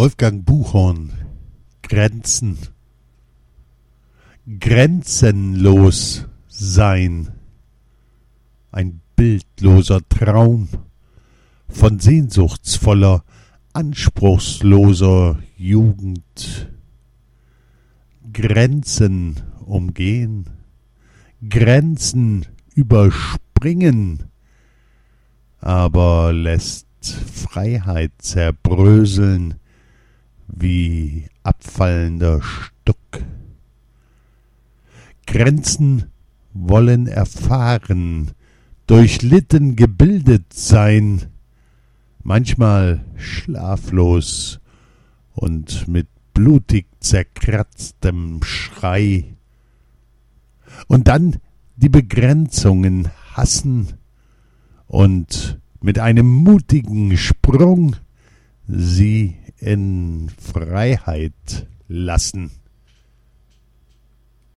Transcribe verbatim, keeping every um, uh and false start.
Wolfgang Buchhorn, Grenzen. Grenzenlos sein. Ein bildloser Traum von sehnsuchtsvoller, anspruchsloser Jugend. Grenzen umgehen, Grenzen überspringen, aber lässt Freiheit zerbröseln wie abfallender Stuck. Grenzen wollen erfahren, durchlitten gebildet sein, manchmal schlaflos und mit blutig zerkratztem Schrei. Und dann die Begrenzungen hassen und mit einem mutigen Sprung sie in Freiheit lassen.